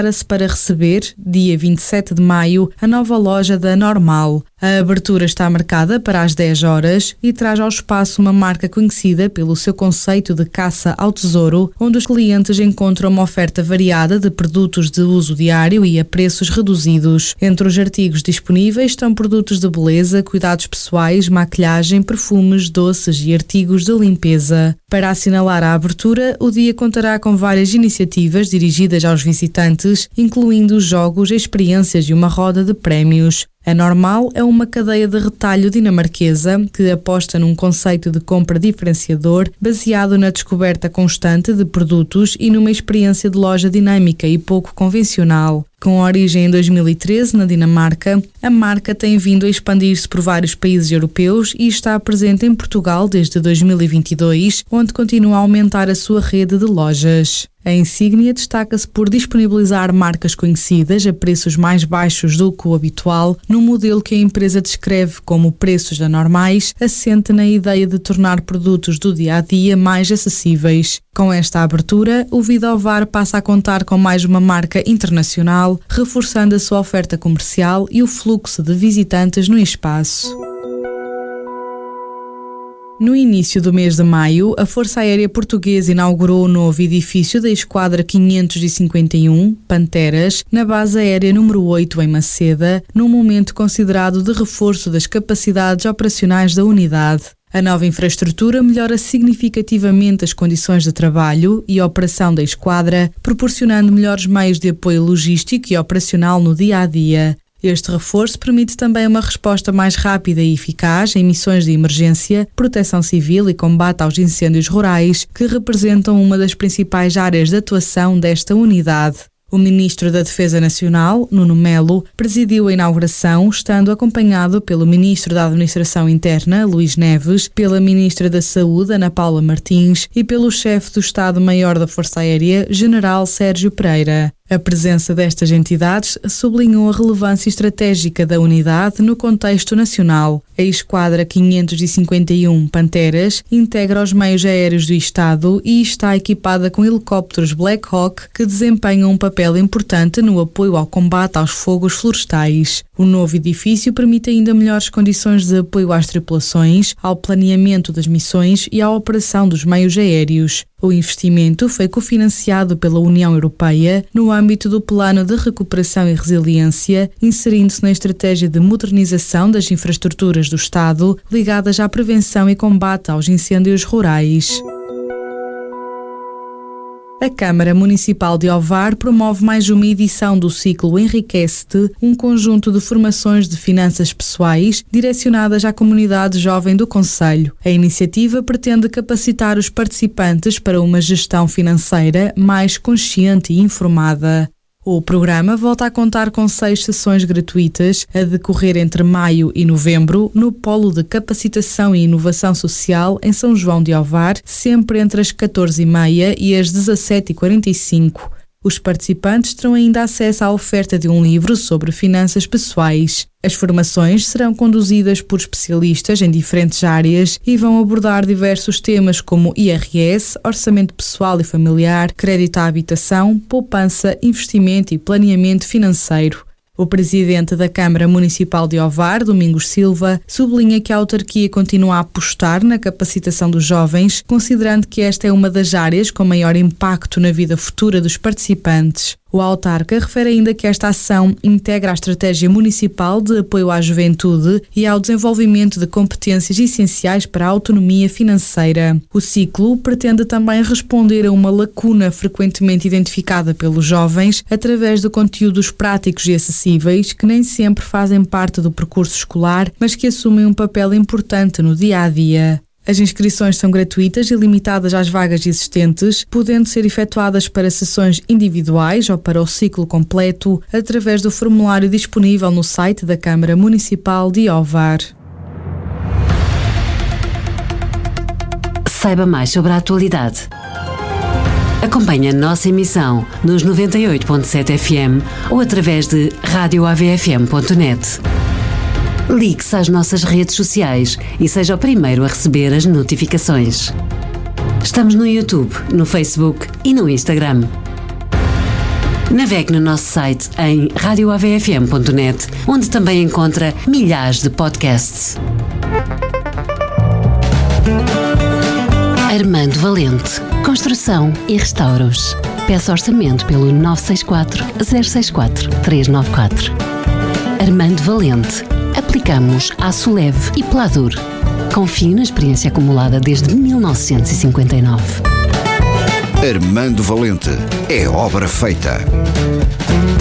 prepara-se para receber, dia 27 de maio, a nova loja da Normal. A abertura está marcada para as 10 horas e traz ao espaço uma marca conhecida pelo seu conceito de caça ao tesouro, onde os clientes encontram uma oferta variada de produtos de uso diário e a preços reduzidos. Entre os artigos disponíveis estão produtos de beleza, cuidados pessoais, maquilhagem, perfumes, doces e artigos de limpeza. Para assinalar a abertura, o dia contará com várias iniciativas dirigidas aos visitantes, incluindo jogos, experiências e uma roda de prémios. A Normal é uma cadeia de retalho dinamarquesa que aposta num conceito de compra diferenciador baseado na descoberta constante de produtos e numa experiência de loja dinâmica e pouco convencional. Com origem em 2013 na Dinamarca, a marca tem vindo a expandir-se por vários países europeus e está presente em Portugal desde 2022, onde continua a aumentar a sua rede de lojas. A insígnia destaca-se por disponibilizar marcas conhecidas a preços mais baixos do que o habitual, num modelo que a empresa descreve como preços anormais, assente na ideia de tornar produtos do dia-a-dia mais acessíveis. Com esta abertura, o Vidovar passa a contar com mais uma marca internacional, reforçando a sua oferta comercial e o fluxo de visitantes no espaço. No início do mês de maio, a Força Aérea Portuguesa inaugurou o novo edifício da Esquadra 551, Panteras, na Base Aérea número 8 em Maceda, num momento considerado de reforço das capacidades operacionais da unidade. A nova infraestrutura melhora significativamente as condições de trabalho e operação da Esquadra, proporcionando melhores meios de apoio logístico e operacional no dia-a-dia. Este reforço permite também uma resposta mais rápida e eficaz em missões de emergência, proteção civil e combate aos incêndios rurais, que representam uma das principais áreas de atuação desta unidade. O Ministro da Defesa Nacional, Nuno Melo, presidiu a inauguração, estando acompanhado pelo Ministro da Administração Interna, Luís Neves, pela Ministra da Saúde, Ana Paula Martins, e pelo Chefe do Estado-Maior da Força Aérea, General Sérgio Pereira. A presença destas entidades sublinhou a relevância estratégica da unidade no contexto nacional. A Esquadra 551 Panteras integra os meios aéreos do Estado e está equipada com helicópteros Black Hawk que desempenham um papel importante no apoio ao combate aos fogos florestais. O novo edifício permite ainda melhores condições de apoio às tripulações, ao planeamento das missões e à operação dos meios aéreos. O investimento foi cofinanciado pela União Europeia no âmbito do Plano de Recuperação e Resiliência, inserindo-se na estratégia de modernização das infraestruturas do Estado ligadas à prevenção e combate aos incêndios rurais. A Câmara Municipal de Ovar promove mais uma edição do ciclo Enriquece-te, um conjunto de formações de finanças pessoais direcionadas à comunidade jovem do concelho. A iniciativa pretende capacitar os participantes para uma gestão financeira mais consciente e informada. O programa volta a contar com 6 sessões gratuitas a decorrer entre maio e novembro no Polo de Capacitação e Inovação Social em São João de Ovar, sempre entre as 14h30 e as 17h45. Os participantes terão ainda acesso à oferta de um livro sobre finanças pessoais. As formações serão conduzidas por especialistas em diferentes áreas e vão abordar diversos temas como IRS, orçamento pessoal e familiar, crédito à habitação, poupança, investimento e planeamento financeiro. O presidente da Câmara Municipal de Ovar, Domingos Silva, sublinha que a autarquia continua a apostar na capacitação dos jovens, considerando que esta é uma das áreas com maior impacto na vida futura dos participantes. O autarca refere ainda que esta ação integra a estratégia municipal de apoio à juventude e ao desenvolvimento de competências essenciais para a autonomia financeira. O ciclo pretende também responder a uma lacuna frequentemente identificada pelos jovens através de conteúdos práticos e acessíveis que nem sempre fazem parte do percurso escolar, mas que assumem um papel importante no dia-a-dia. As inscrições são gratuitas e limitadas às vagas existentes, podendo ser efetuadas para sessões individuais ou para o ciclo completo, através do formulário disponível no site da Câmara Municipal de Ovar. Saiba mais sobre a atualidade. Acompanhe a nossa emissão nos 98.7 FM ou através de radioavfm.net. Ligue-se às nossas redes sociais e seja o primeiro a receber as notificações. Estamos no YouTube, no Facebook e no Instagram. Navegue no nosso site em radioavfm.net, onde também encontra milhares de podcasts. Armando Valente, Construção e Restauros. Peça orçamento pelo 964 064 394. Armando Valente. Aplicamos aço leve e Pladur. Confie na experiência acumulada desde 1959. Armando Valente. É obra feita.